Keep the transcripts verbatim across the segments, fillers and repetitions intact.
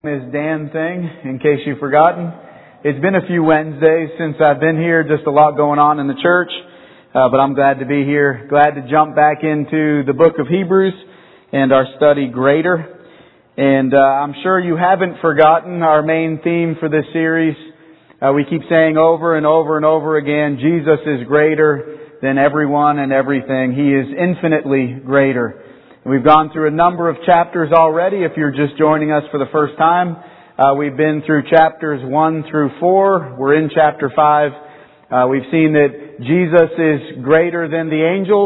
Is Dan Thing, in case you've forgotten. It's been a few Wednesdays since I've been here, just a lot going on in the church, uh, but I'm glad to be here, glad to jump back into the book of Hebrews and our study Greater. And uh, I'm sure you haven't forgotten our main theme for this series. Uh, we keep saying over and over and over again, Jesus is greater than everyone and everything. He is infinitely greater. We've gone through a number of chapters already. If you're just joining us for the first time, uh, we've been through chapters one through four. We're in chapter five. Uh, we've seen that Jesus is greater than the angels.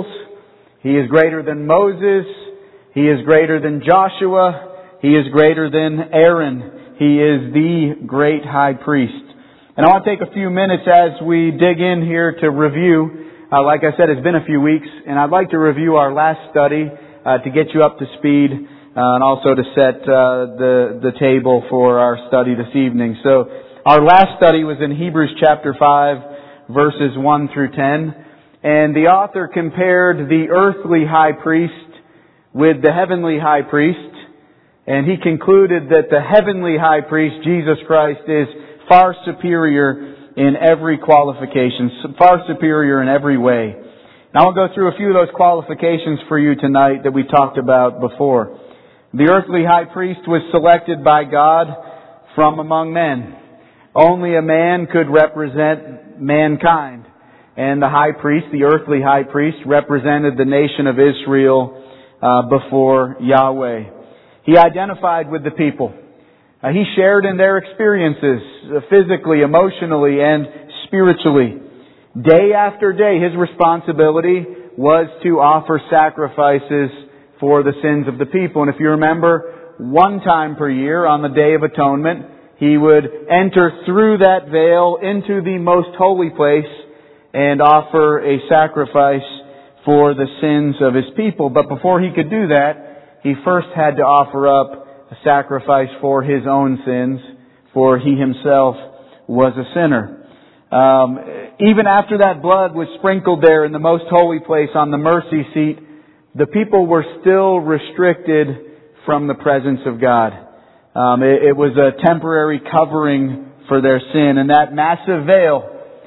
He is greater than Moses. He is greater than Joshua. He is greater than Aaron. He is the great high priest. And I want to take a few minutes as we dig in here to review. Uh, like I said, it's been a few weeks, and I'd like to review our last study Uh, to get you up to speed, uh, and also to set uh, the the table for our study this evening. So, our last study was in Hebrews chapter five, verses one through ten, and the author compared the earthly high priest with the heavenly high priest, and he concluded that the heavenly high priest, Jesus Christ, is far superior in every qualification, far superior in every way. Now I'll go through a few of those qualifications for you tonight that we talked about before. The earthly high priest was selected by God from among men. Only a man could represent mankind. And the high priest, the earthly high priest, represented the nation of Israel uh, before Yahweh. He identified with the people. Uh, he shared in their experiences, uh, physically, emotionally, and spiritually. Day after day, his responsibility was to offer sacrifices for the sins of the people. And if you remember, one time per year on the Day of Atonement, he would enter through that veil into the most holy place and offer a sacrifice for the sins of his people. But before he could do that, he first had to offer up a sacrifice for his own sins, for he himself was a sinner. Um, even after that blood was sprinkled there in the most holy place on the mercy seat, the people were still restricted from the presence of God. Um, it, it was a temporary covering for their sin, and that massive veil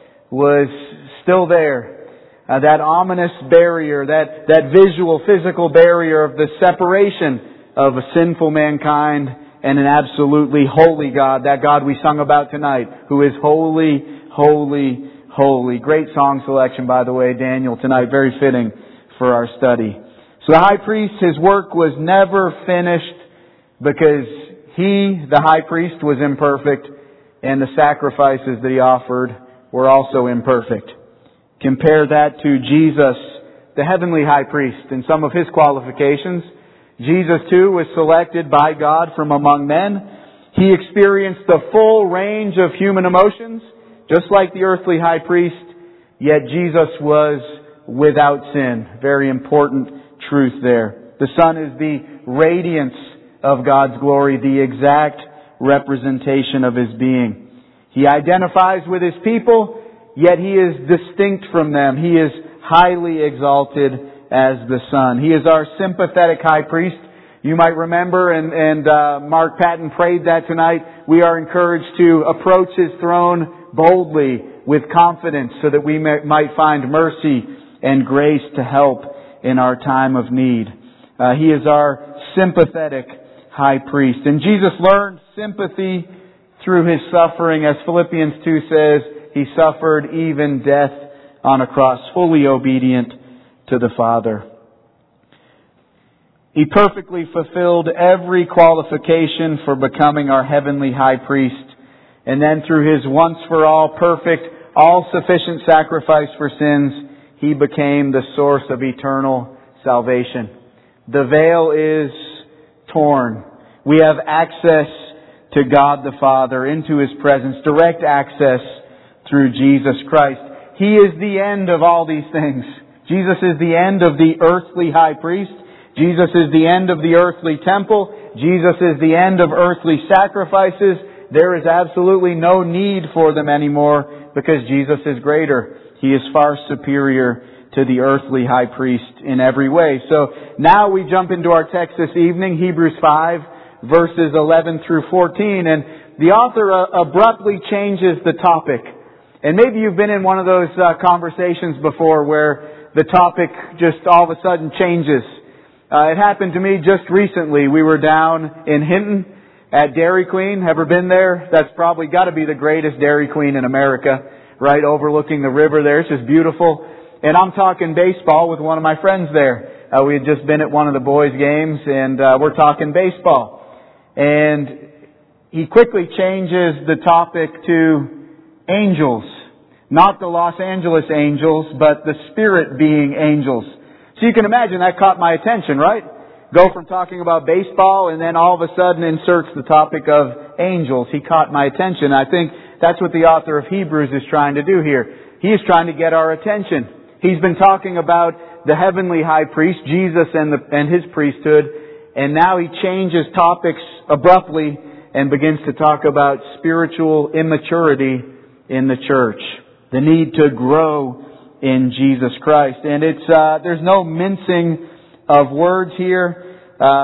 was still there. Uh, that ominous barrier, that, that visual, physical barrier of the separation of a sinful mankind and an absolutely holy God, that God we sung about tonight, who is holy, holy, holy. Great song selection, by the way, Daniel, tonight. Very fitting for our study. So the high priest, his work was never finished because he, the high priest, was imperfect, and the sacrifices that he offered were also imperfect. Compare that to Jesus, the heavenly high priest, and some of his qualifications. Jesus, too, was selected by God from among men. He experienced the full range of human emotions, just like the earthly high priest, yet Jesus was without sin. Very important truth there. The Son is the radiance of God's glory, the exact representation of His being. He identifies with His people, yet He is distinct from them. He is highly exalted as the Son. He is our sympathetic high priest. You might remember, and, and uh, Mark Patton prayed that tonight, we are encouraged to approach His throne boldly with confidence so that we may, might find mercy and grace to help in our time of need. Uh, he is our sympathetic high priest. And Jesus learned sympathy through His suffering. As Philippians two says, He suffered even death on a cross, fully obedient to the Father. He perfectly fulfilled every qualification for becoming our heavenly high priest. And then through His once-for-all perfect, all-sufficient sacrifice for sins, He became the source of eternal salvation. The veil is torn. We have access to God the Father, into His presence, direct access through Jesus Christ. He is the end of all these things. Jesus is the end of the earthly high priest. Jesus is the end of the earthly temple. Jesus is the end of earthly sacrifices. There is absolutely no need for them anymore because Jesus is greater. He is far superior to the earthly high priest in every way. So now we jump into our text this evening, Hebrews five, verses eleven through fourteen. And the author uh, abruptly changes the topic. And maybe you've been in one of those uh, conversations before where the topic just all of a sudden changes. Uh, it happened to me just recently. We were down in Hinton at Dairy Queen. Ever been there? That's probably got to be the greatest Dairy Queen in America, right? Overlooking the river there. It's just beautiful. And I'm talking baseball with one of my friends there. Uh, we had just been at one of the boys' games, and uh, we're talking baseball. And he quickly changes the topic to angels. Not the Los Angeles Angels, but the spirit being angels. So you can imagine that caught my attention, right? Go from talking about baseball and then all of a sudden inserts the topic of angels. He caught my attention. I think that's what the author of Hebrews is trying to do here. He is trying to get our attention. He's been talking about the heavenly high priest, Jesus, and, the, and his priesthood, and now he changes topics abruptly and begins to talk about spiritual immaturity in the church. The need to grow in Jesus Christ. And it's uh, there's no mincing of words here.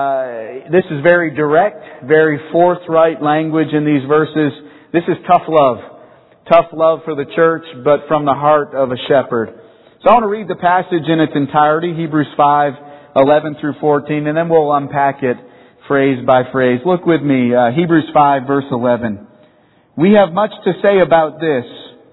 Uh, this is very direct, very forthright language in these verses. This is tough love. Tough love for the church, but from the heart of a shepherd. So I want to read the passage in its entirety, Hebrews five, eleven through fourteen, and then we'll unpack it phrase by phrase. Look with me, uh, Hebrews five, verse eleven. We have much to say about this,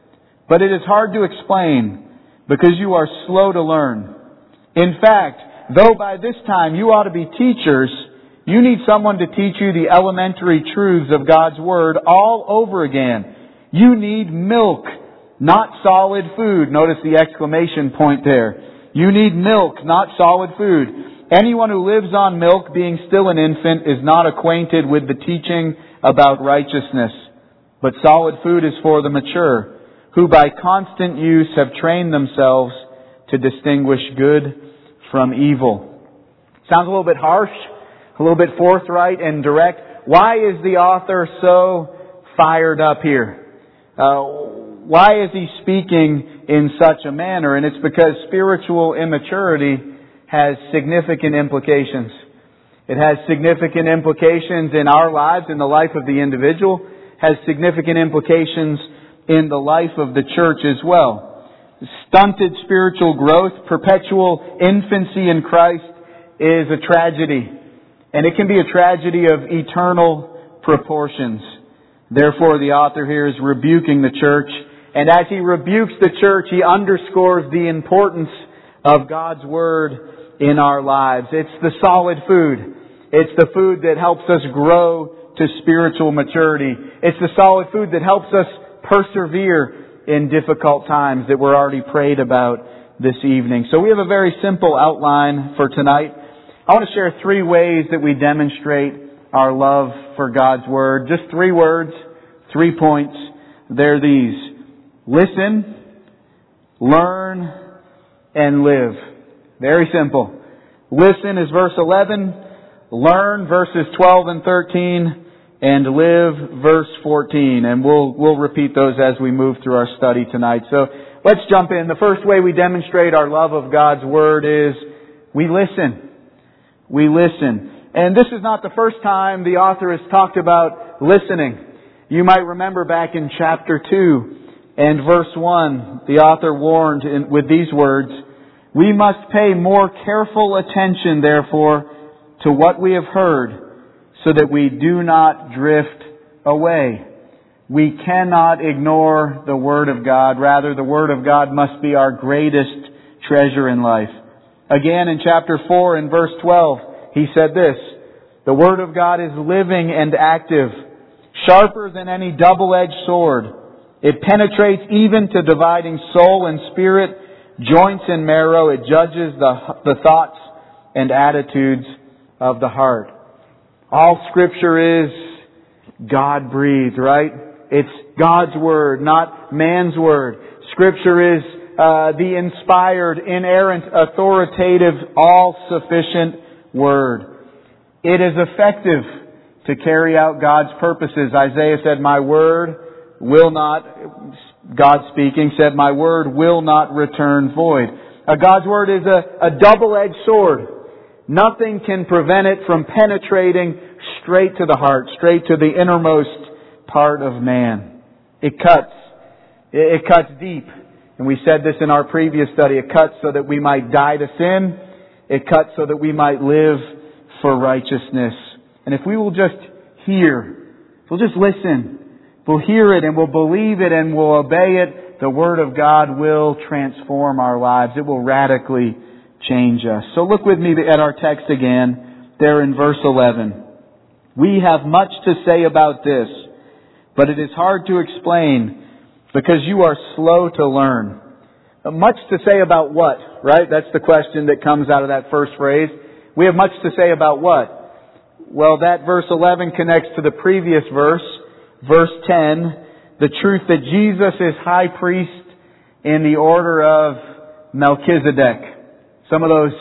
but it is hard to explain because you are slow to learn. In fact, though by this time you ought to be teachers, you need someone to teach you the elementary truths of God's Word all over again. You need milk, not solid food. Notice the exclamation point there. You need milk, not solid food. Anyone who lives on milk, being still an infant, is not acquainted with the teaching about righteousness. But solid food is for the mature, who by constant use have trained themselves to distinguish good from evil. Sounds a little bit harsh, a little bit forthright and direct. Why is the author so fired up here? Uh, why is he speaking in such a manner? And it's because spiritual immaturity has significant implications. It has significant implications in our lives, in the life of the individual, has significant implications in the life of the church as well. Stunted spiritual growth, perpetual infancy in Christ is a tragedy. And it can be a tragedy of eternal proportions. Therefore, the author here is rebuking the church. And as he rebukes the church, he underscores the importance of God's Word in our lives. It's the solid food. It's the food that helps us grow to spiritual maturity. It's the solid food that helps us persevere in difficult times that we're already prayed about this evening. So we have a very simple outline for tonight. I want to share three ways that we demonstrate our love for God's Word. Just three words, three points. They're these. Listen, learn, and live. Very simple. Listen is verse eleven. Learn verses twelve and thirteen. And live verse fourteen. And we'll, we'll repeat those as we move through our study tonight. So let's jump in. The first way we demonstrate our love of God's Word is we listen. We listen. And this is not the first time the author has talked about listening. You might remember back in chapter two and verse one, the author warned in, with these words, we must pay more careful attention, therefore, to what we have heard, so that we do not drift away. We cannot ignore the Word of God. Rather, the Word of God must be our greatest treasure in life. Again, in chapter four and verse twelve, he said this, the Word of God is living and active, sharper than any double-edged sword. It penetrates even to dividing soul and spirit, joints and marrow. It judges the, the thoughts and attitudes of the heart. All Scripture is God-breathed, right? It's God's Word, not man's Word. Scripture is uh, the inspired, inerrant, authoritative, all-sufficient Word. It is effective to carry out God's purposes. Isaiah said, my Word will not, God speaking, said, my Word will not return void. Uh, God's Word is a, a double-edged sword. Nothing can prevent it from penetrating straight to the heart, straight to the innermost part of man. It cuts. It cuts deep. And we said this in our previous study. It cuts so that we might die to sin. It cuts so that we might live for righteousness. And if we will just hear, if we'll just listen, we'll hear it and we'll believe it and we'll obey it, the Word of God will transform our lives. It will radically change us. So look with me at our text again, there in verse eleven. We have much to say about this, but it is hard to explain because you are slow to learn. Much to say about what, right? That's the question that comes out of that first phrase. We have much to say about what? Well, that verse eleven connects to the previous verse, verse ten, the truth that Jesus is high priest in the order of Melchizedek. Some of those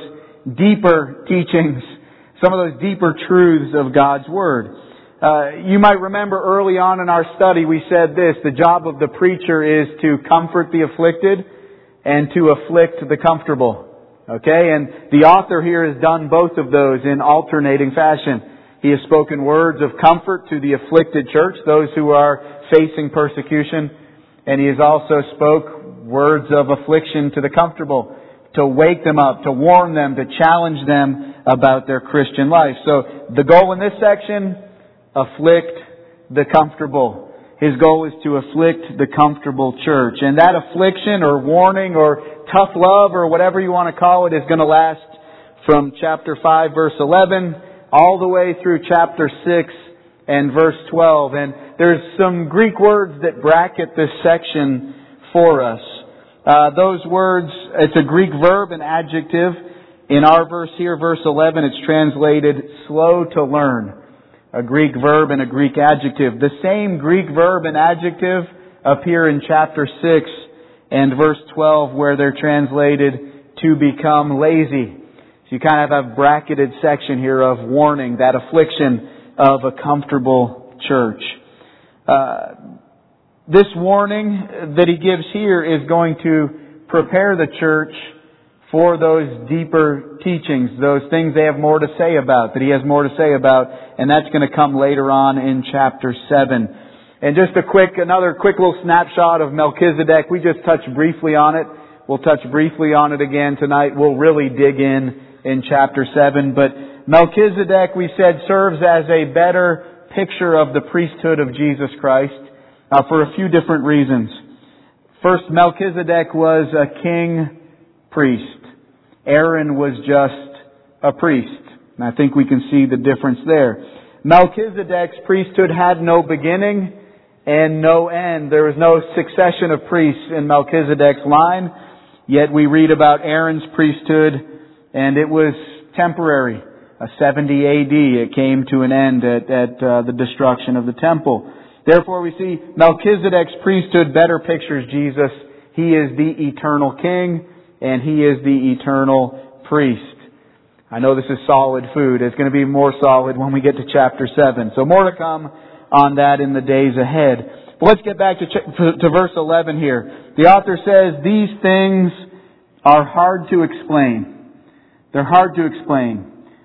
deeper teachings, some of those deeper truths of God's Word. Uh, you might remember early on in our study we said this, the job of the preacher is to comfort the afflicted and to afflict the comfortable. Okay, and the author here has done both of those in alternating fashion. He has spoken words of comfort to the afflicted church, those who are facing persecution, and he has also spoke words of affliction to the comfortable, to wake them up, to warn them, to challenge them about their Christian life. So the goal in this section, afflict the comfortable. His goal is to afflict the comfortable church. And that affliction or warning or tough love or whatever you want to call it is going to last from chapter five verse eleven all the way through chapter six and verse twelve. And there's some Greek words that bracket this section for us. Uh, those words, it's a Greek verb, an adjective. In our verse here, verse eleven, it's translated slow to learn. A Greek verb and a Greek adjective. The same Greek verb and adjective appear in chapter six and verse twelve where they're translated to become lazy. So you kind of have a bracketed section here of warning, that affliction of a comfortable church. Uh, this warning that he gives here is going to prepare the church for those deeper teachings, those things they have more to say about, that he has more to say about, and that's going to come later on in chapter seven. And just a quick, another quick little snapshot of Melchizedek. We just touched briefly on it. We'll touch briefly on it again tonight. We'll really dig in in chapter seven. But Melchizedek, we said, serves as a better picture of the priesthood of Jesus Christ uh, for a few different reasons. First, Melchizedek was a king priest. Aaron was just a priest. And I think we can see the difference there. Melchizedek's priesthood had no beginning and no end. There was no succession of priests in Melchizedek's line. Yet we read about Aaron's priesthood, and it was temporary. Uh, seventy A D, it came to an end at, at uh, the destruction of the temple. Therefore we see Melchizedek's priesthood better pictures Jesus. He is the eternal king, and he is the eternal priest. I know this is solid food. It's going to be more solid when we get to chapter seven. So more to come on that in the days ahead. But let's get back to, ch- to, to verse eleven here. The author says, these things are hard to explain. They're hard to explain.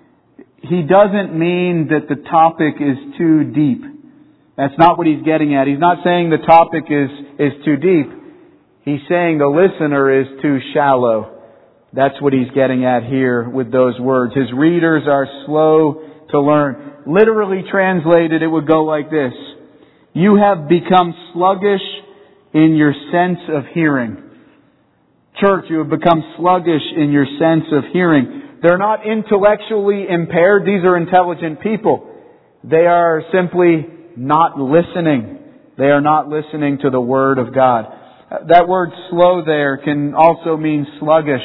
He doesn't mean that the topic is too deep. That's not what he's getting at. He's not saying the topic is, is too deep. He's saying the listener is too shallow. That's what he's getting at here with those words. His readers are slow to learn. Literally translated, it would go like this. You have become sluggish in your sense of hearing. Church, you have become sluggish in your sense of hearing. They're not intellectually impaired. These are intelligent people. They are simply not listening. They are not listening to the Word of God. That word slow there can also mean sluggish,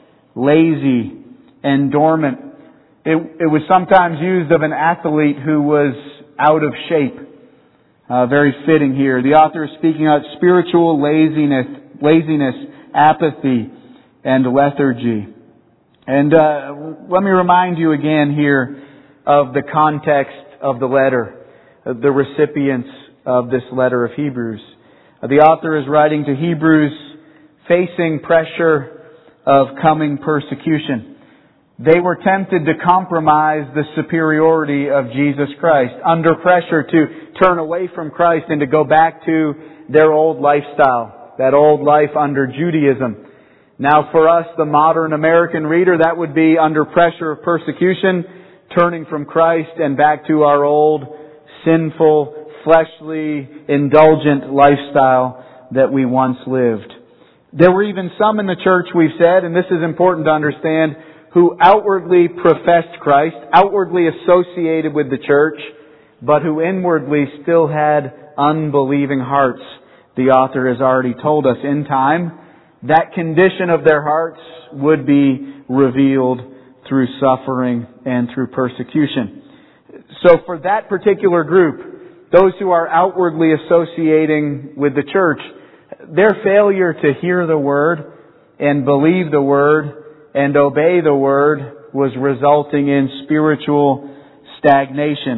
lazy, and dormant. It, it was sometimes used of an athlete who was out of shape. Uh, very fitting here. The author is speaking about spiritual laziness, laziness, apathy, and lethargy. And uh, let me remind you again here of the context of the letter, of the recipients of this letter of Hebrews. The author is writing to Hebrews facing pressure of coming persecution. They were tempted to compromise the superiority of Jesus Christ, under pressure to turn away from Christ and to go back to their old lifestyle, that old life under Judaism. Now for us, the modern American reader, that would be under pressure of persecution, turning from Christ and back to our old, sinful, fleshly, indulgent lifestyle that we once lived. There were even some in the church, we've said, and this is important to understand, who outwardly professed Christ, outwardly associated with the church, but who inwardly still had unbelieving hearts. The author has already told us in time that condition of their hearts would be revealed through suffering and through persecution. So for that particular group, those who are outwardly associating with the church, their failure to hear the Word and believe the Word and obey the Word was resulting in spiritual stagnation.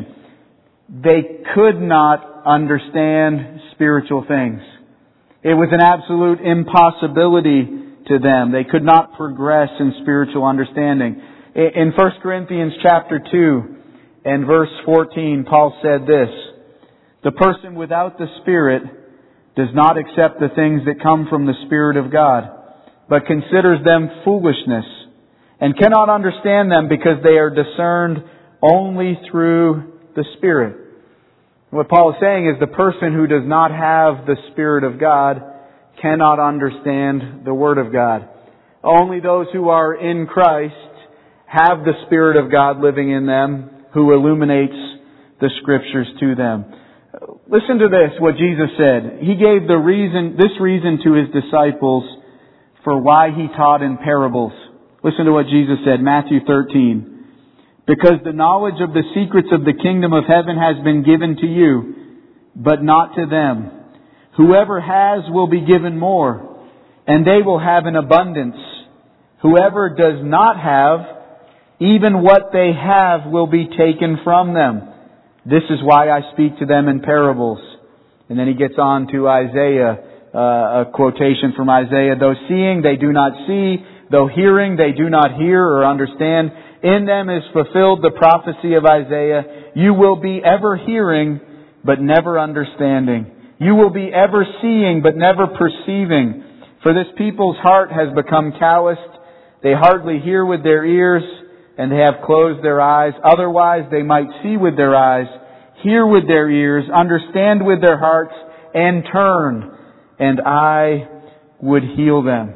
They could not understand spiritual things. It was an absolute impossibility to them. They could not progress in spiritual understanding. In First Corinthians chapter two and verse fourteen, Paul said this, "The person without the Spirit does not accept the things that come from the Spirit of God, but considers them foolishness, and cannot understand them because they are discerned only through the Spirit." What Paul is saying is the person who does not have the Spirit of God cannot understand the Word of God. Only those who are in Christ have the Spirit of God living in them, who illuminates the Scriptures to them. Listen to this, what Jesus said. He gave the reason, this reason to His disciples for why He taught in parables. Listen to what Jesus said, Matthew thirteen. "Because the knowledge of the secrets of the kingdom of heaven has been given to you, but not to them. Whoever has will be given more, and they will have an abundance. Whoever does not have, even what they have will be taken from them. This is why I speak to them in parables." And then he gets on to Isaiah, uh, a quotation from Isaiah. "Though seeing they do not see, though hearing they do not hear or understand, in them is fulfilled the prophecy of Isaiah. You will be ever hearing, but never understanding. You will be ever seeing, but never perceiving. For this people's heart has become calloused. They hardly hear with their ears, and they have closed their eyes. Otherwise they might see with their eyes, hear with their ears, understand with their hearts, and turn, and I would heal them."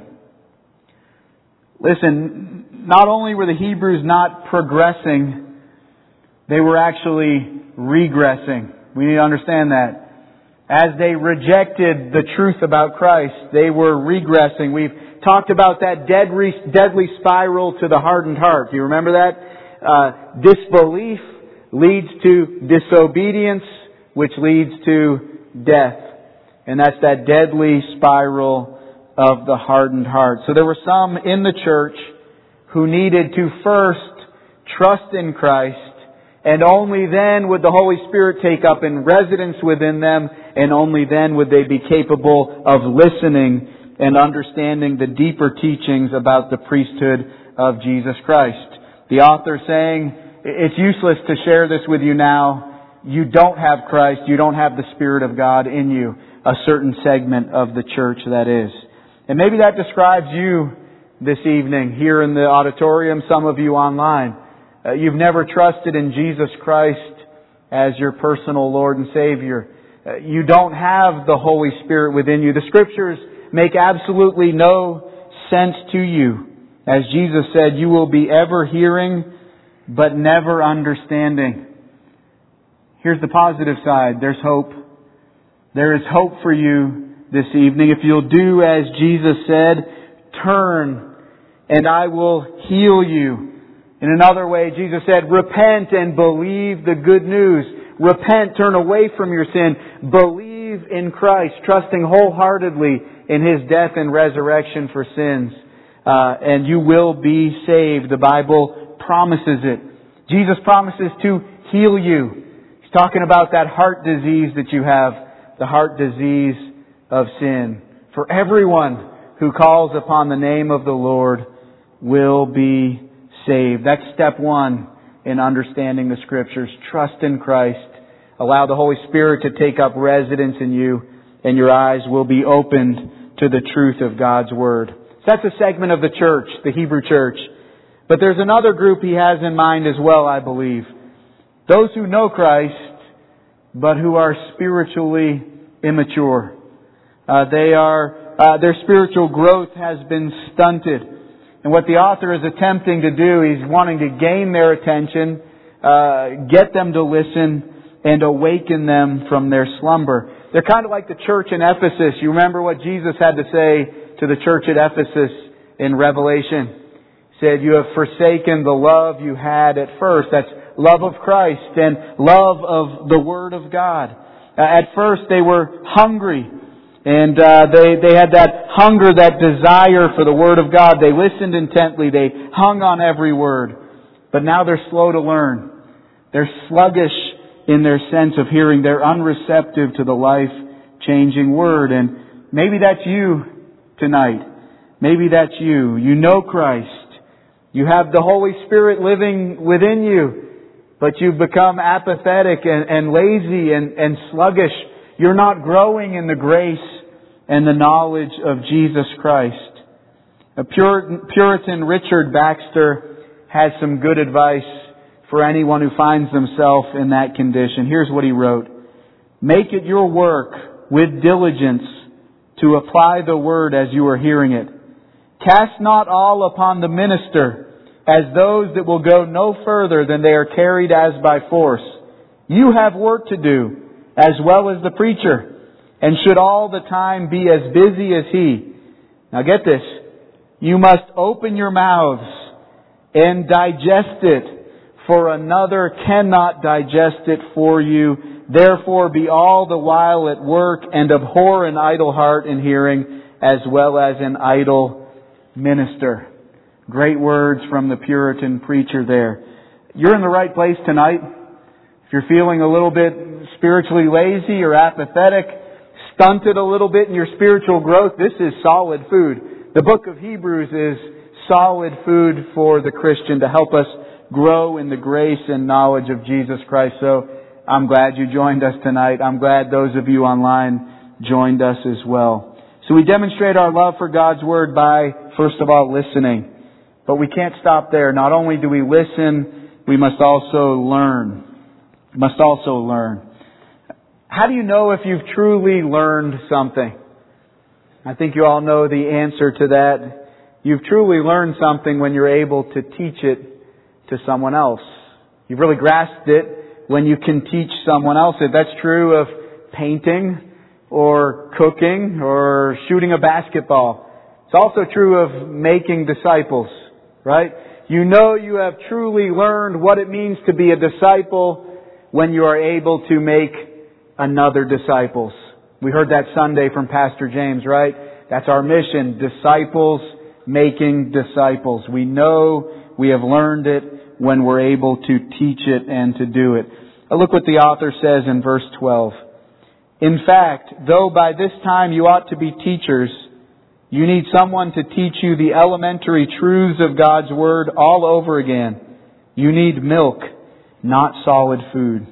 Listen, not only were the Hebrews not progressing, they were actually regressing. We need to understand that. As they rejected the truth about Christ, they were regressing. We've talked about that deadly, deadly spiral to the hardened heart. Do you remember that? Uh, disbelief leads to disobedience, which leads to death. And that's that deadly spiral of the hardened heart. So there were some in the church who needed to first trust in Christ, and only then would the Holy Spirit take up in residence within them, and only then would they be capable of listening and understanding the deeper teachings about the priesthood of Jesus Christ. The author saying, it's useless to share this with you now. You don't have Christ. You don't have the Spirit of God in you. A certain segment of the church, that is. And maybe that describes you this evening here in the auditorium, some of you online. Uh, you've never trusted in Jesus Christ as your personal Lord and Savior. Uh, you don't have the Holy Spirit within you. The Scriptures make absolutely no sense to you. As Jesus said, you will be ever hearing, but never understanding. Here's the positive side. There's hope. There is hope for you this evening. If you'll do as Jesus said, turn and I will heal you. In another way, Jesus said, repent and believe the good news. Repent, turn away from your sin. Believe in Christ, trusting wholeheartedly in His death and resurrection for sins. Uh, and you will be saved. The Bible promises it. Jesus promises to heal you. He's talking about that heart disease that you have, the heart disease of sin. For everyone who calls upon the name of the Lord will be saved. That's step one in understanding the Scriptures. Trust in Christ. Allow the Holy Spirit to take up residence in you, and your eyes will be opened to the truth of God's Word. So that's a segment of the church, the Hebrew church. But there's another group He has in mind as well, I believe. Those who know Christ, but who are spiritually immature. Uh, they are, uh, their spiritual growth has been stunted. And what the author is attempting to do, he's wanting to gain their attention, uh, get them to listen, and awaken them from their slumber. They're kind of like the church in Ephesus. You remember what Jesus had to say to the church at Ephesus in Revelation. He said, you have forsaken the love you had at first. That's love of Christ and love of the Word of God. Uh, at first they were hungry. And uh, they, they had that hunger, that desire for the Word of God. They listened intently. They hung on every word. But now they're slow to learn. They're sluggish in their sense of hearing. They're unreceptive to the life-changing Word. And maybe that's you tonight. Maybe that's you. You know Christ. You have the Holy Spirit living within you. But you've become apathetic and, and lazy and, and sluggish. You're not growing in the grace and the knowledge of Jesus Christ. A Puritan, Puritan Richard Baxter has some good advice for anyone who finds themselves in that condition. Here's what he wrote. Make it your work with diligence to apply the Word as you are hearing it. Cast not all upon the minister as those that will go no further than they are carried as by force. You have work to do, as well as the preacher, and should all the time be as busy as he. Now get this. You must open your mouths and digest it, for another cannot digest it for you. Therefore be all the while at work, and abhor an idle heart in hearing, as well as an idle minister. Great words from the Puritan preacher there. You're in the right place tonight. If you're feeling a little bit spiritually lazy or apathetic, stunted a little bit in your spiritual growth, this is solid food. The book of Hebrews is solid food for the Christian to help us grow in the grace and knowledge of Jesus Christ. So I'm glad you joined us tonight. I'm glad those of you online joined us as well. So we demonstrate our love for God's Word by, first of all, listening. But we can't stop there. Not only do we listen, we must also learn. Must also learn. How do you know if you've truly learned something? I think you all know the answer to that. You've truly learned something when you're able to teach it to someone else. You've really grasped it when you can teach someone else it. That's true of painting or cooking or shooting a basketball. It's also true of making disciples, right? You know you have truly learned what it means to be a disciple when you are able to make another disciples. We heard that Sunday from Pastor James, right? That's our mission. Disciples making disciples. We know we have learned it when we're able to teach it and to do it. Look what the author says in verse twelve. In fact, though by this time you ought to be teachers, you need someone to teach you the elementary truths of God's Word all over again. You need milk, not solid food.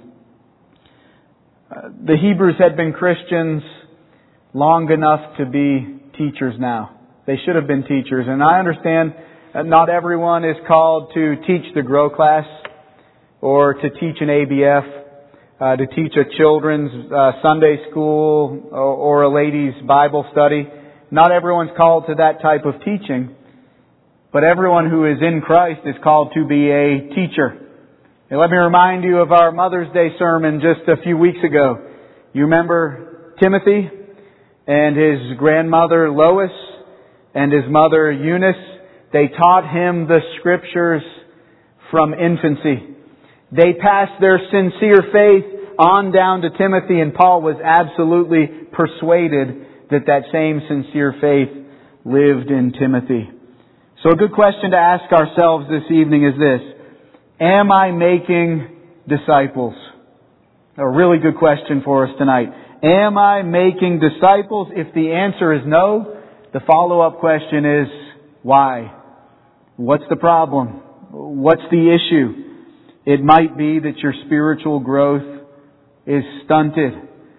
Uh, the Hebrews had been Christians long enough to be teachers now. They should have been teachers. And I understand that not everyone is called to teach the Grow class or to teach an A B F, uh, to teach a children's uh, Sunday school or, or a ladies' Bible study. Not everyone's called to that type of teaching. But everyone who is in Christ is called to be a teacher. And let me remind you of our Mother's Day sermon just a few weeks ago. You remember Timothy and his grandmother Lois and his mother Eunice? They taught him the Scriptures from infancy. They passed their sincere faith on down to Timothy, and Paul was absolutely persuaded that that same sincere faith lived in Timothy. So a good question to ask ourselves this evening is this. Am I making disciples? A really good question for us tonight. Am I making disciples? If the answer is no, the follow-up question is, why? What's the problem? What's the issue? It might be that your spiritual growth is stunted.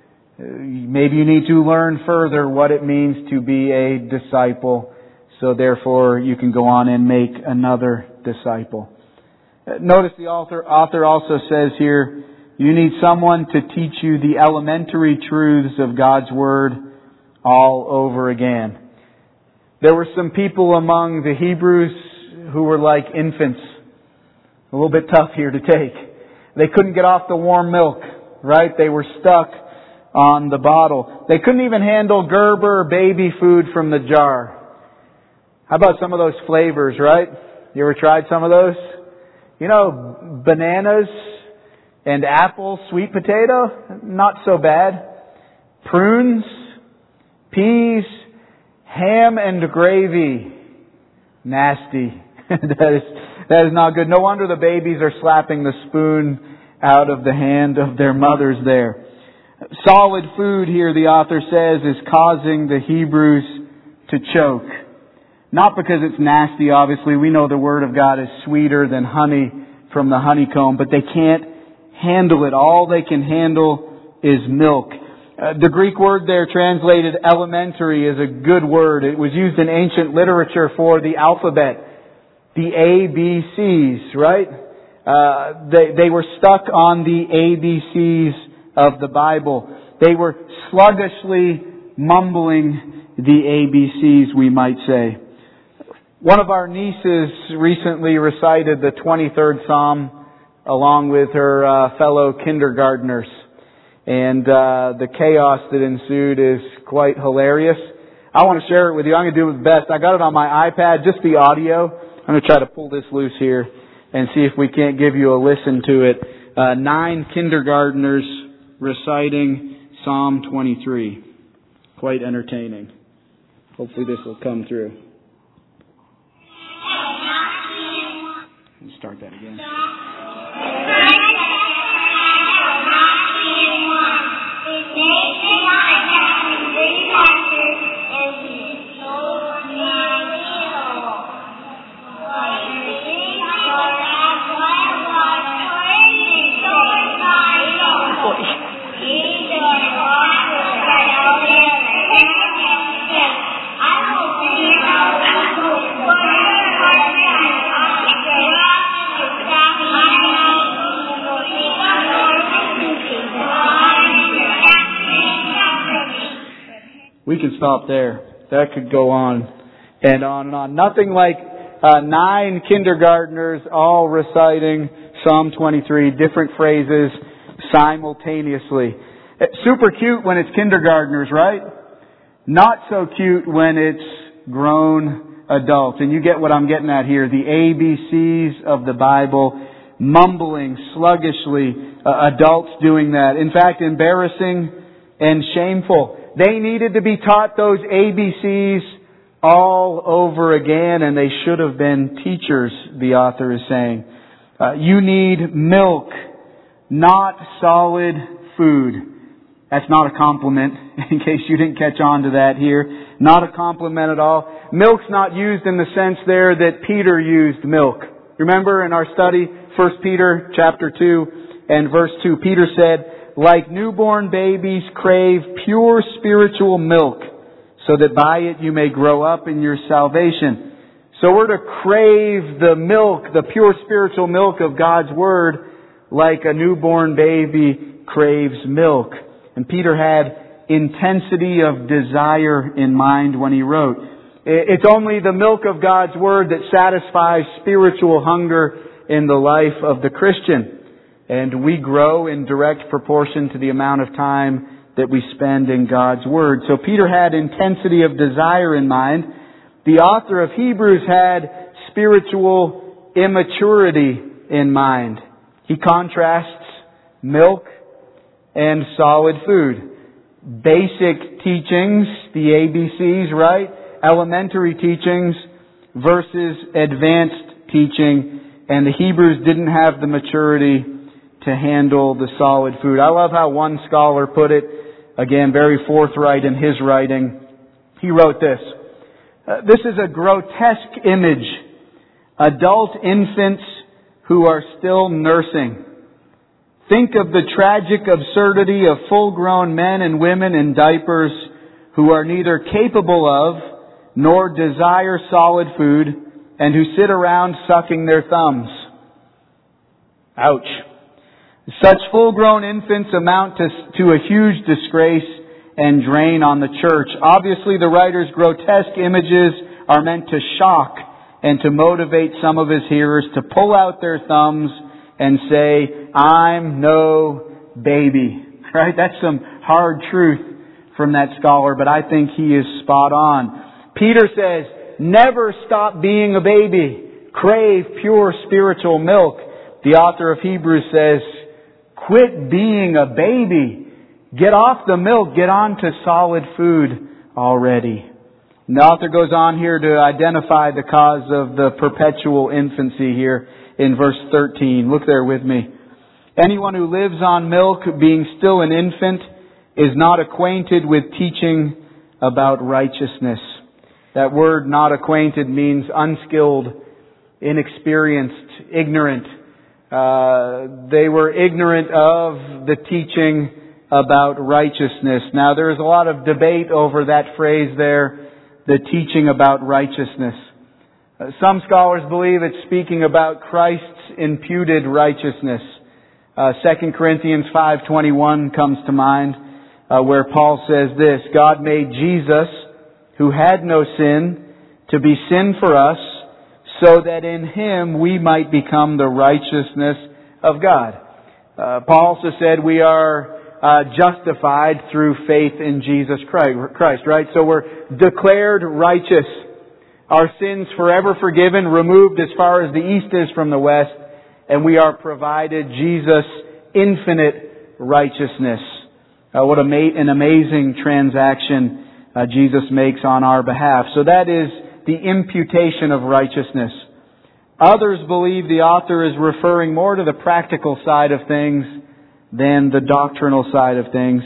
Maybe you need to learn further what it means to be a disciple, so therefore you can go on and make another disciple. Notice the author, author also says here, you need someone to teach you the elementary truths of God's Word all over again. There were some people among the Hebrews who were like infants. A little bit tough here to take. They couldn't get off the warm milk, right? They were stuck on the bottle. They couldn't even handle Gerber baby food from the jar. How about some of those flavors, right? You ever tried some of those? You know, bananas and apple sweet potato, not so bad. Prunes, peas, ham and gravy, nasty. that is that is not good. No wonder the babies are slapping the spoon out of the hand of their mothers there. Solid food here, the author says, is causing the Hebrews to choke. Not because it's nasty, obviously. We know the Word of God is sweeter than honey from the honeycomb, but they can't handle it. All they can handle is milk. Uh, the Greek word there translated elementary is a good word. It was used in ancient literature for the alphabet. The A B Cs, right? Uh, they, they were stuck on the A B Cs of the Bible. They were sluggishly mumbling the A B Cs, we might say. One of our nieces recently recited the twenty-third Psalm along with her uh, fellow kindergartners. And uh, the chaos that ensued is quite hilarious. I want to share it with you. I'm going to do it best. I got it on my iPad, just the audio. I'm going to try to pull this loose here and see if we can't give you a listen to it. Uh, nine kindergartners reciting Psalm twenty-three. Quite entertaining. Hopefully this will come through. Let's start that again. We can stop there. That could go on and on and on. Nothing like uh, nine kindergartners all reciting Psalm twenty-three, different phrases simultaneously. It's super cute when it's kindergartners, right? Not so cute when it's grown adults. And you get what I'm getting at here. The A B Cs of the Bible, mumbling sluggishly, uh, adults doing that. In fact, embarrassing and shameful. They needed to be taught those A B Cs all over again, and they should have been teachers, the author is saying. Uh, you need milk, not solid food. That's not a compliment, in case you didn't catch on to that here. Not a compliment at all. Milk's not used in the sense there that Peter used milk. Remember in our study, First Peter chapter two and verse two, Peter said, like newborn babies crave pure spiritual milk, so that by it you may grow up in your salvation. So we're to crave the milk, the pure spiritual milk of God's Word, like a newborn baby craves milk. And Peter had intensity of desire in mind when he wrote. It's only the milk of God's Word that satisfies spiritual hunger in the life of the Christian. And we grow in direct proportion to the amount of time that we spend in God's Word. So Peter had intensity of desire in mind. The author of Hebrews had spiritual immaturity in mind. He contrasts milk and solid food. Basic teachings, the A B Cs, right? Elementary teachings versus advanced teaching. And the Hebrews didn't have the maturity to handle the solid food. I love how one scholar put it, again, very forthright in his writing. He wrote this, uh, this is a grotesque image adult infants who are still nursing. Think of the tragic absurdity of full-grown men and women in diapers who are neither capable of nor desire solid food and who sit around sucking their thumbs. Ouch. Such full-grown infants amount to, to a huge disgrace and drain on the church. Obviously, the writer's grotesque images are meant to shock and to motivate some of his hearers to pull out their thumbs and say, "I'm no baby." Right? That's some hard truth from that scholar, but I think he is spot on. Peter says, never stop being a baby. Crave pure spiritual milk. The author of Hebrews says, quit being a baby. Get off the milk. Get on to solid food already. And the author goes on here to identify the cause of the perpetual infancy here in verse thirteen. Look there with me. Anyone who lives on milk, being still an infant, is not acquainted with teaching about righteousness. That word "not acquainted" means unskilled, inexperienced, ignorant. Uh, they were ignorant of the teaching about righteousness. Now, there is a lot of debate over that phrase there, the teaching about righteousness. Uh, some scholars believe it's speaking about Christ's imputed righteousness. Uh, Second Corinthians five twenty-one comes to mind, uh, where Paul says this, God made Jesus, who had no sin, to be sin for us, so that in Him we might become the righteousness of God. Uh, Paul also said we are uh, justified through faith in Jesus Christ, right? So we're declared righteous. Our sins forever forgiven, removed as far as the east is from the west, and we are provided Jesus' infinite righteousness. Uh, what a ma- an amazing transaction uh, Jesus makes on our behalf. So that is the imputation of righteousness. Others believe the author is referring more to the practical side of things than the doctrinal side of things.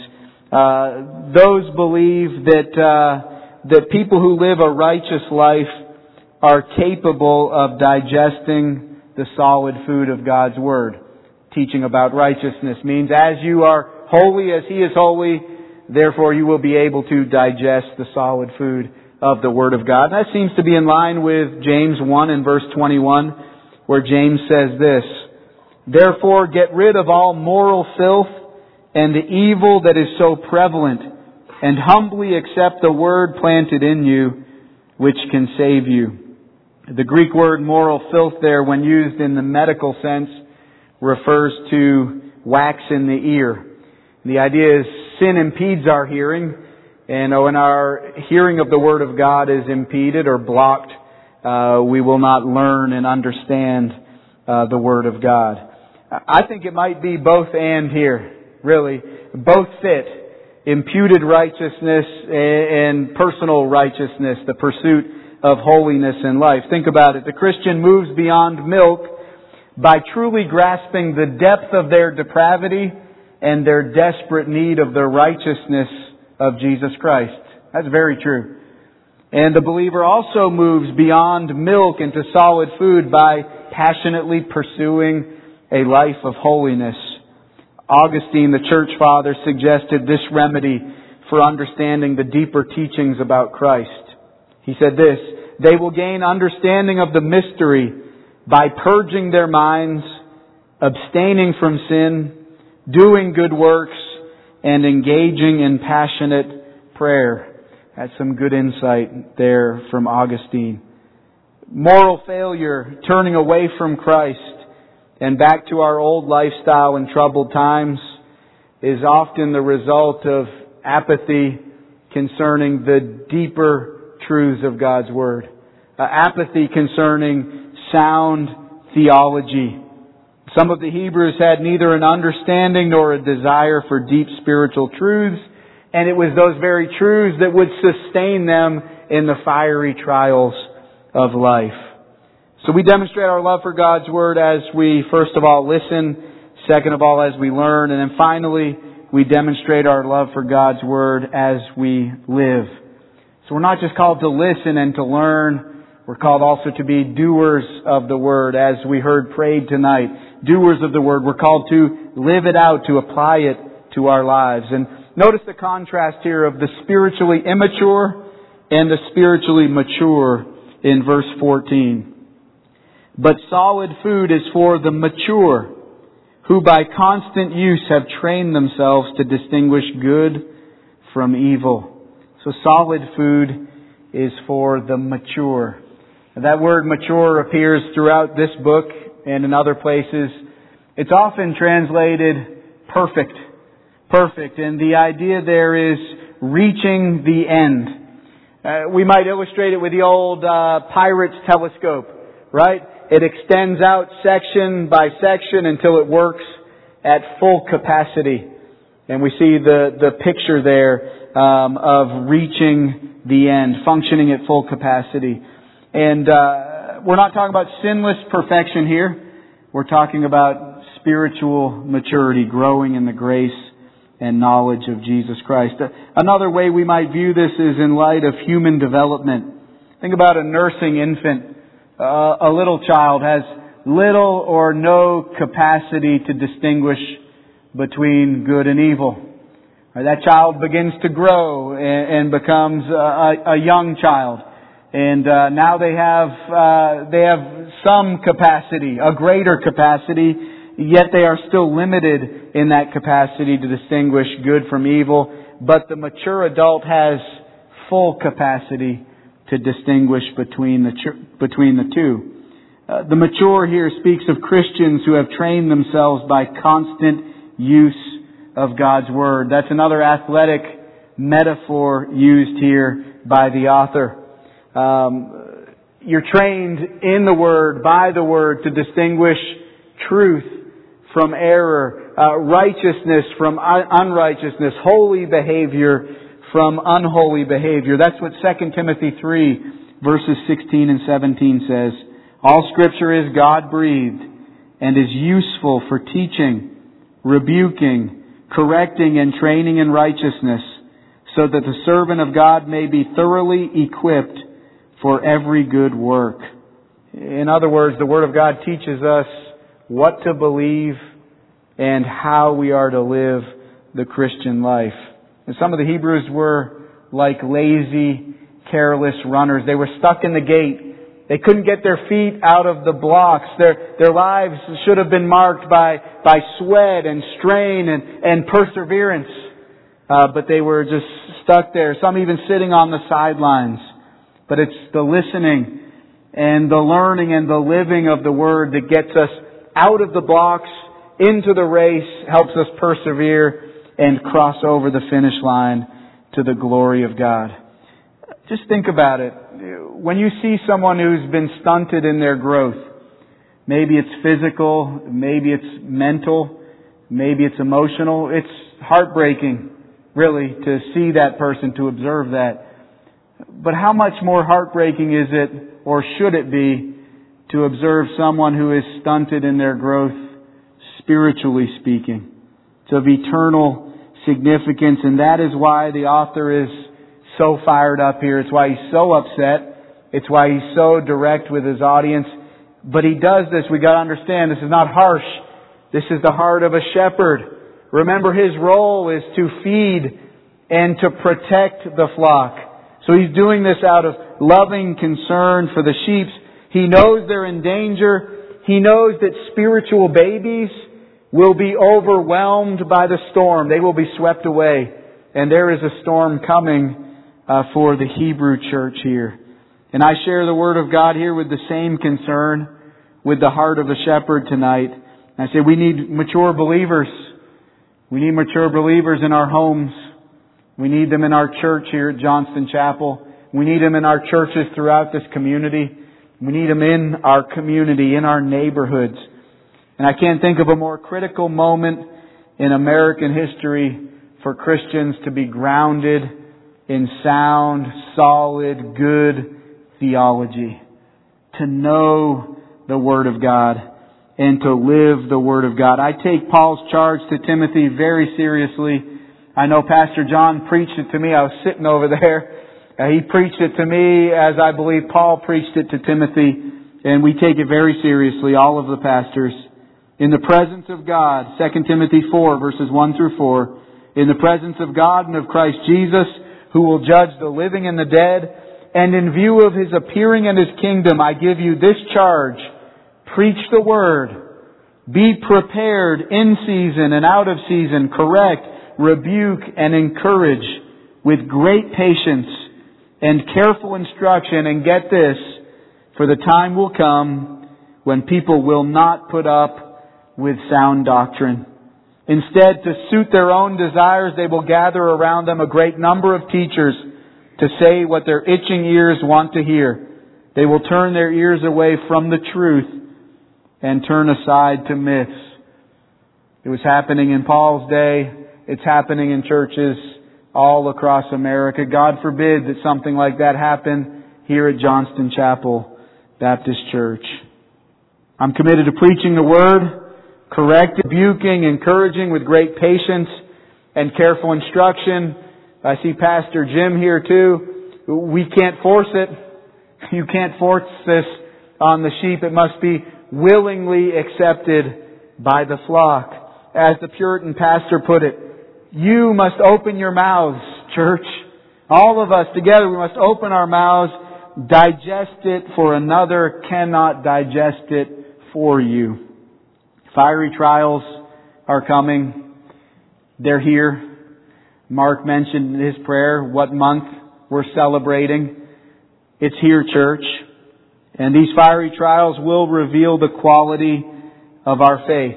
Uh, those believe that uh, that people who live a righteous life are capable of digesting the solid food of God's Word. Teaching about righteousness means as you are holy as He is holy, therefore you will be able to digest the solid food of the Word of God. And that seems to be in line with James one and verse twenty-one, where James says this, therefore get rid of all moral filth and the evil that is so prevalent, and humbly accept the Word planted in you, which can save you. The Greek word moral filth there, when used in the medical sense, refers to wax in the ear. The idea is sin impedes our hearing, and when our hearing of the Word of God is impeded or blocked, uh, we will not learn and understand uh, the Word of God. I think it might be both and here, really. Both fit. Imputed righteousness and personal righteousness, the pursuit of holiness in life. Think about it. The Christian moves beyond milk by truly grasping the depth of their depravity and their desperate need of the righteousness of Jesus Christ. That's very true. And the believer also moves beyond milk into solid food by passionately pursuing a life of holiness. Augustine, the church father, suggested this remedy for understanding the deeper teachings about Christ. He said this, they will gain understanding of the mystery by purging their minds, abstaining from sin, doing good works, and engaging in passionate prayer. That's some good insight there from Augustine. Moral failure, turning away from Christ and back to our old lifestyle in troubled times, is often the result of apathy concerning the deeper truths of God's Word. Uh, apathy concerning sound theology. Some of the Hebrews had neither an understanding nor a desire for deep spiritual truths, and it was those very truths that would sustain them in the fiery trials of life. So we demonstrate our love for God's Word as we, first of all, listen, second of all, as we learn, and then finally, we demonstrate our love for God's Word as we live. So we're not just called to listen and to learn, We're called also to be doers of the Word, as we heard prayed tonight. Doers of the Word. We're called to live it out, to apply it to our lives. And notice the contrast here of the spiritually immature and the spiritually mature in verse fourteen. But solid food is for the mature, who by constant use have trained themselves to distinguish good from evil. So solid food is for the mature. That word mature appears throughout this book and in other places. It's often translated perfect. Perfect. And the idea there is reaching the end. Uh, we might illustrate it with the old uh, pirate's telescope, right? It extends out section by section until it works at full capacity. And we see the, the picture there um, of reaching the end, functioning at full capacity. And uh, we're not talking about sinless perfection here. We're talking about spiritual maturity, growing in the grace and knowledge of Jesus Christ. Another way we might view this is in light of human development. Think about a nursing infant. Uh, a little child has little or no capacity to distinguish between good and evil. That child begins to grow and, and becomes a, a young child. And uh, now they have uh, they have some capacity, a greater capacity, yet they are still limited in that capacity to distinguish good from evil. But the mature adult has full capacity to distinguish between the between the two. Uh, the mature here speaks of Christians who have trained themselves by constant use of God's Word. That's another athletic metaphor used here by the author. Um, you're trained in the Word, by the Word, to distinguish truth from error, uh, righteousness from un- unrighteousness, holy behavior from unholy behavior. That's what Second Timothy three, verses sixteen and seventeen says. All Scripture is God-breathed and is useful for teaching, rebuking, correcting, and training in righteousness, so that the servant of God may be thoroughly equipped for every good work. In other words, the Word of God teaches us what to believe and how we are to live the Christian life. And some of the Hebrews were like lazy, careless runners. They were stuck in the gate. They couldn't get their feet out of the blocks. Their their lives should have been marked by, by sweat and strain and, and perseverance. Uh, but they were just stuck there, some even sitting on the sidelines. But it's the listening and the learning and the living of the Word that gets us out of the blocks, into the race, helps us persevere and cross over the finish line to the glory of God. Just think about it. When you see someone who's been stunted in their growth, maybe it's physical, maybe it's mental, maybe it's emotional, it's heartbreaking, really, to see that person, to observe that. But how much more heartbreaking is it, or should it be, to observe someone who is stunted in their growth, spiritually speaking? It's of eternal significance, and that is why the author is so fired up here. It's why he's so upset. It's why he's so direct with his audience. But he does this, we got to understand, this is not harsh. This is the heart of a shepherd. Remember, his role is to feed and to protect the flock. So he's doing this out of loving concern for the sheep. He knows they're in danger. He knows that spiritual babies will be overwhelmed by the storm. They will be swept away. And there is a storm coming uh, for the Hebrew church here. And I share the Word of God here with the same concern, with the heart of a shepherd tonight. And I say we need mature believers. We need mature believers in our homes. We need them in our church here at Johnston Chapel. We need them in our churches throughout this community. We need them in our community, in our neighborhoods. And I can't think of a more critical moment in American history for Christians to be grounded in sound, solid, good theology. To know the Word of God and to live the Word of God. I take Paul's charge to Timothy very seriously. I know Pastor John preached it to me. I was sitting over there Uh, he preached it to me as I believe Paul preached it to Timothy, and we take it very seriously, all of the pastors. In the presence of God, Second Timothy four, verses one through four, in the presence of God and of Christ Jesus, who will judge the living and the dead, and in view of His appearing and His kingdom, I give you this charge: preach the word. Be prepared in season and out of season. Correct, rebuke, and encourage with great patience and careful instruction. And get this, for the time will come when people will not put up with sound doctrine. Instead, to suit their own desires, they will gather around them a great number of teachers to say what their itching ears want to hear. They will turn their ears away from the truth and turn aside to myths. It was happening in Paul's day. It's happening in churches all across America. God forbid that something like that happen here at Johnston Chapel Baptist Church. I'm committed to preaching the Word, correcting, rebuking, encouraging with great patience and careful instruction. I see Pastor Jim here too. We can't force it. You can't force this on the sheep. It must be willingly accepted by the flock. As the Puritan pastor put it, you must open your mouths, church. All of us together, we must open our mouths, digest it, for another cannot digest it for you. Fiery trials are coming. They're here. Mark mentioned in his prayer what month we're celebrating. It's here, church. And these fiery trials will reveal the quality of our faith.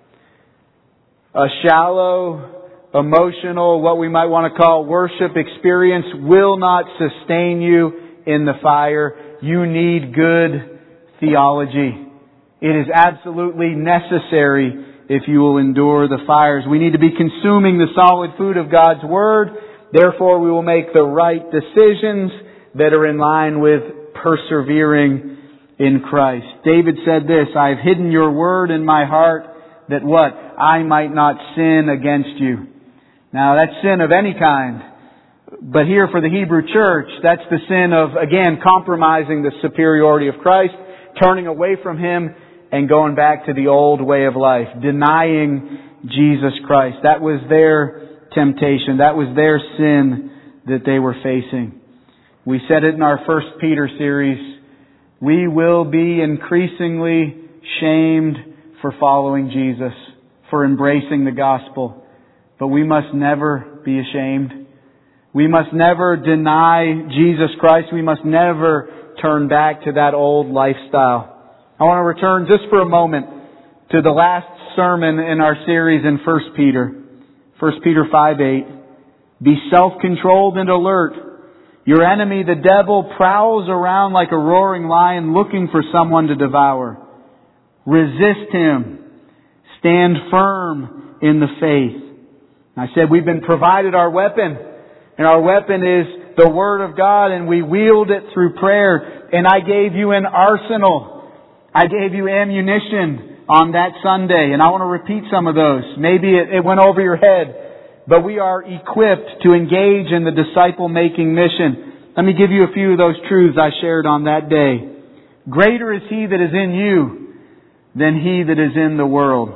A shallow, emotional, what we might want to call worship experience will not sustain you in the fire. You need good theology. It is absolutely necessary if you will endure the fires. We need to be consuming the solid food of God's Word. Therefore, we will make the right decisions that are in line with persevering in Christ. David said this, I have hidden your word in my heart that what? I might not sin against you. Now that's sin of any kind. But here for the Hebrew church, that's the sin of, again, compromising the superiority of Christ, turning away from Him and going back to the old way of life, denying Jesus Christ. That was their temptation. That was their sin that they were facing. We said it in our First Peter series. We will be increasingly shamed for following Jesus, for embracing the gospel. But we must never be ashamed. We must never deny Jesus Christ. We must never turn back to that old lifestyle. I want to return just for a moment to the last sermon in our series in First Peter. First Peter five eight. Be self-controlled and alert. Your enemy, the devil, prowls around like a roaring lion looking for someone to devour. Resist him. Stand firm in the faith. I said we've been provided our weapon. And our weapon is the Word of God, and we wield it through prayer. And I gave you an arsenal. I gave you ammunition on that Sunday. And I want to repeat some of those. Maybe it, it went over your head. But we are equipped to engage in the disciple-making mission. Let me give you a few of those truths I shared on that day. Greater is He that is in you than he that is in the world.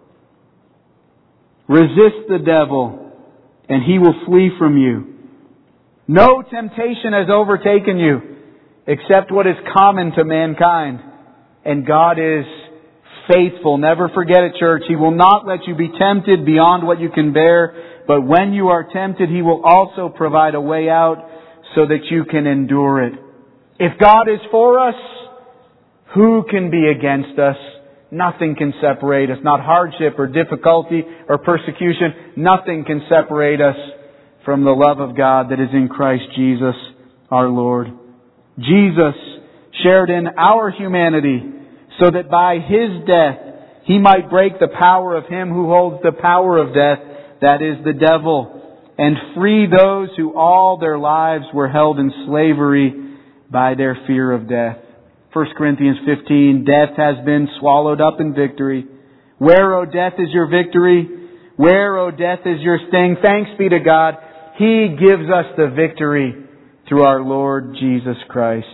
Resist the devil, and he will flee from you. No temptation has overtaken you except what is common to mankind. And God is faithful. Never forget it, church. He will not let you be tempted beyond what you can bear. But when you are tempted, He will also provide a way out so that you can endure it. If God is for us, who can be against us? Nothing can separate us. Not hardship or difficulty or persecution. Nothing can separate us from the love of God that is in Christ Jesus our Lord. Jesus shared in our humanity so that by His death He might break the power of him who holds the power of death, that is the devil, and free those who all their lives were held in slavery by their fear of death. First Corinthians fifteen, death has been swallowed up in victory. Where, O death, is your victory? Where, O death, is your sting? Thanks be to God. He gives us the victory through our Lord Jesus Christ.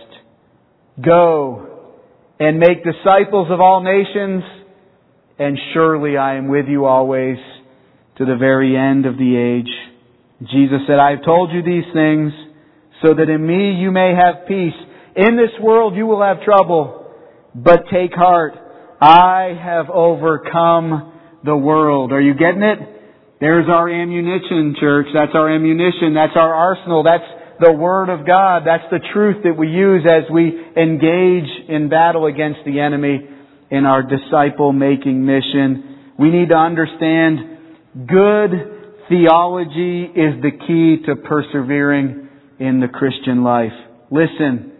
Go and make disciples of all nations, and surely I am with you always to the very end of the age. Jesus said, I have told you these things so that in me you may have peace. In this world you will have trouble, but take heart. I have overcome the world. Are you getting it? There's our ammunition, church. That's our ammunition. That's our arsenal. That's the Word of God. That's the truth that we use as we engage in battle against the enemy in our disciple-making mission. We need to understand good theology is the key to persevering in the Christian life. Listen,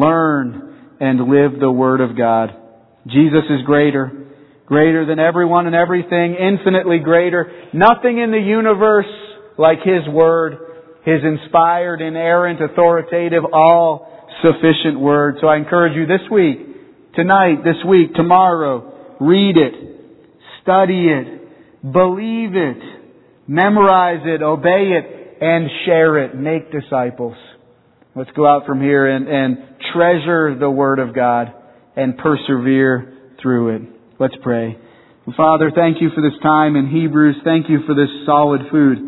learn, and live the Word of God. Jesus is greater, greater than everyone and everything, infinitely greater. Nothing in the universe like His Word, His inspired, inerrant, authoritative, all-sufficient Word. So I encourage you this week, tonight, this week, tomorrow, read it, study it, believe it, memorize it, obey it, and share it. Make disciples. Let's go out from here and, and treasure the Word of God and persevere through it. Let's pray. Father, thank you for this time in Hebrews. Thank you for this solid food.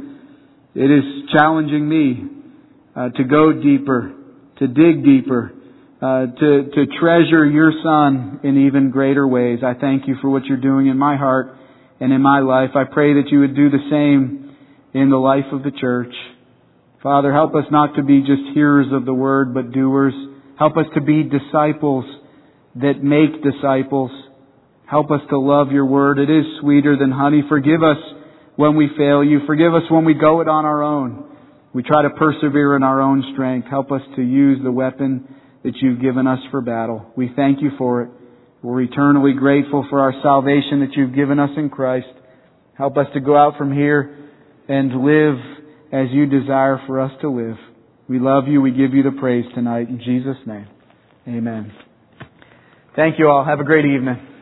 It is challenging me uh, to go deeper, to dig deeper, uh, to, to treasure your Son in even greater ways. I thank you for what you're doing in my heart and in my life. I pray that you would do the same in the life of the church. Father, help us not to be just hearers of the Word, but doers. Help us to be disciples that make disciples. Help us to love your Word. It is sweeter than honey. Forgive us when we fail you. Forgive us when we go it on our own. We try to persevere in our own strength. Help us to use the weapon that you've given us for battle. We thank you for it. We're eternally grateful for our salvation that you've given us in Christ. Help us to go out from here and live as you desire for us to live. We love you. We give you the praise tonight. In Jesus' name, amen. Thank you all. Have a great evening.